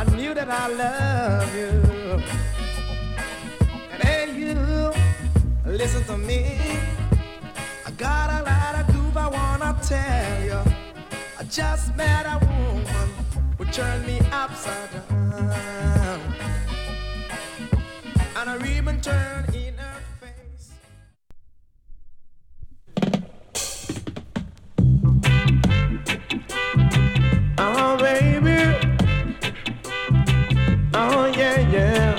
I knew that I love you. And hey, you, listen to me. I got a lot of groove I wanna tell you. I just met a woman who turned me upside down, and a ribbon turned in her face. Oh baby, oh yeah, yeah.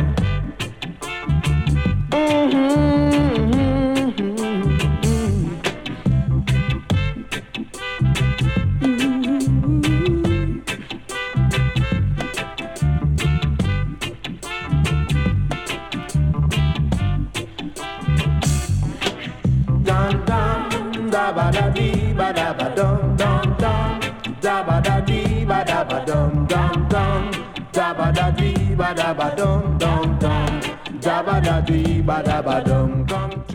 Da ba da dee ba da ba dum dum dum, da ba da dee ba da ba dum dum dum, da ba da dee ba da ba dum dum dum, da ba da dee ba da ba dum dum.